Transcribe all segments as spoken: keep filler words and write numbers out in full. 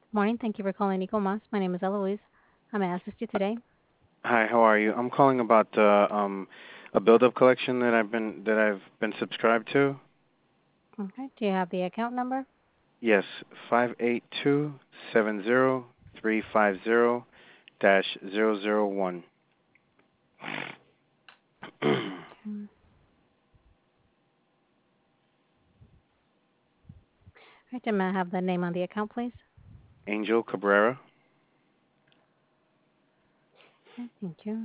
Morning. Thank you for calling Eagle Moss. My name is Eloise. How may I assist you today? Hi, how are you? I'm calling about uh, um, a build-up collection that I've been that I've been subscribed to. Okay. Do you have the account number? Yes, five eight two seven zero three five zero dash zero zero one. Okay. All right. And may I have the name on the account, please? Angel Cabrera. Okay. Thank you.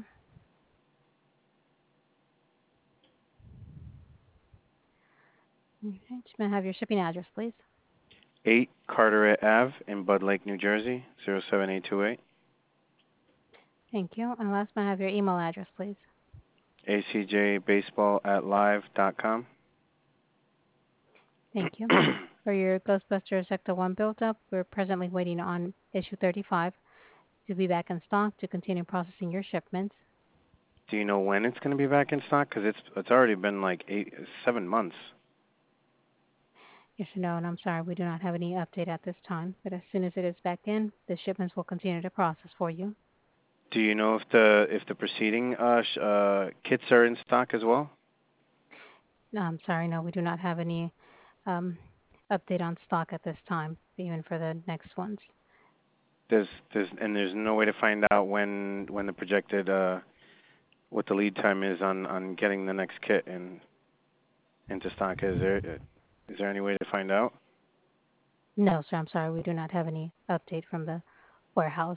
Okay. May I have your shipping address, please? eight Carteret Ave in Bud Lake, New Jersey, zero seven eight two eight. Thank you. And last, may I have your email address, please? A C J Baseball at live dot com. Thank you. For your Ghostbusters Sector one build-up, we're presently waiting on issue thirty-five to be back in stock to continue processing your shipments. Do you know when it's going to be back in stock? Because it's it's already been like eight, seven months. Yes or no, and I'm sorry, we do not have any update at this time, but as soon as it is back in, the shipments will continue to process for you. Do you know if the if the preceding uh, sh- uh, kits are in stock as well? No, I'm sorry, no, we do not have any um, update on stock at this time, even for the next ones. There's there's and there's no way to find out when when the projected uh, what the lead time is on, on getting the next kit in into stock. Is there is there any way to find out? No, sir, I'm sorry, we do not have any update from the warehouse.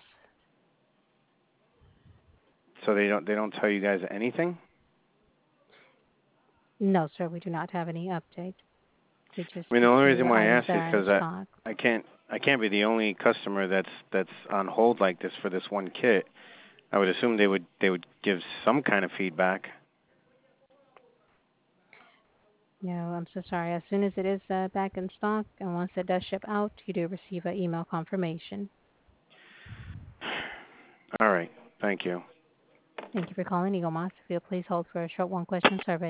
So they don't they don't tell you guys anything. No, sir, we do not have any update. We just I mean, the only receive reason the why I items ask that is are in because I stock. I can't I can't be the only customer that's that's on hold like this for this one kit. I would assume they would they would give some kind of feedback. No, I'm so sorry. As soon as it is uh, back in stock and once it does ship out, you do receive an email confirmation. All right, thank you. Thank you for calling Eagle Moss. If you'll please hold for a short one question survey.